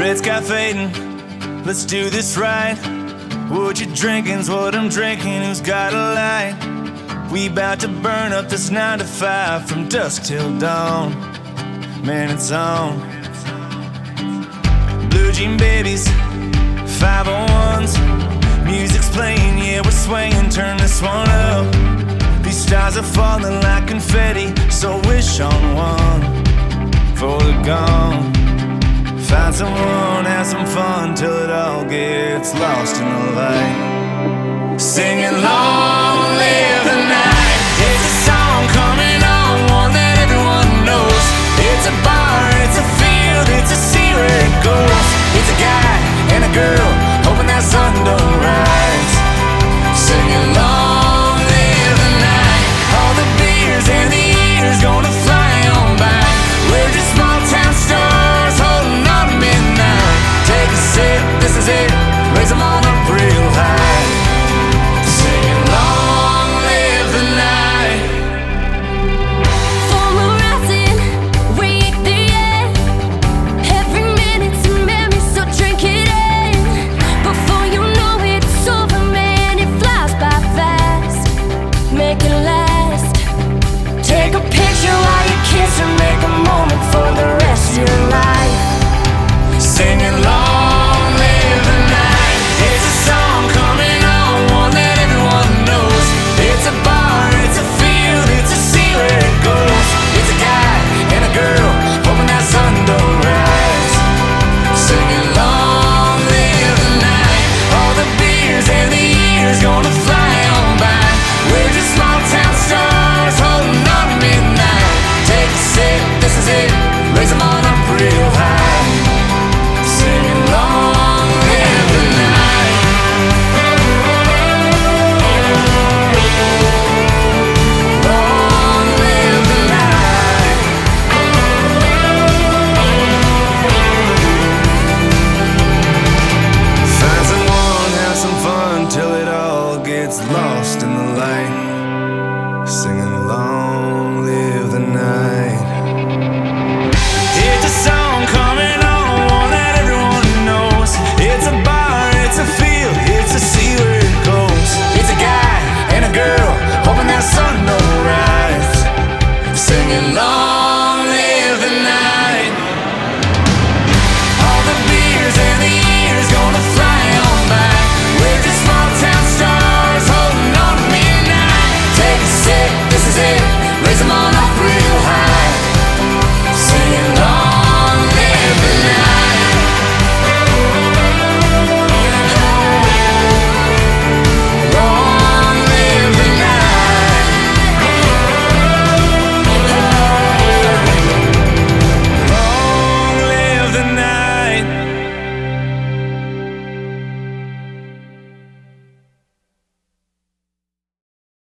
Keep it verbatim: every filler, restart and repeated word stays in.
red sky fading, let's do this right. What you drinking's what I'm drinking, who's got a light? We bout to burn up this nine to five from dusk till dawn. Man, it's on. Blue jean babies, five oh ones. Music's playing, yeah, we're swaying, turn this one up. These stars are falling like confetti, so wish on one before they're gone. Find someone, have some fun till it all gets lost in the light. Singing long live the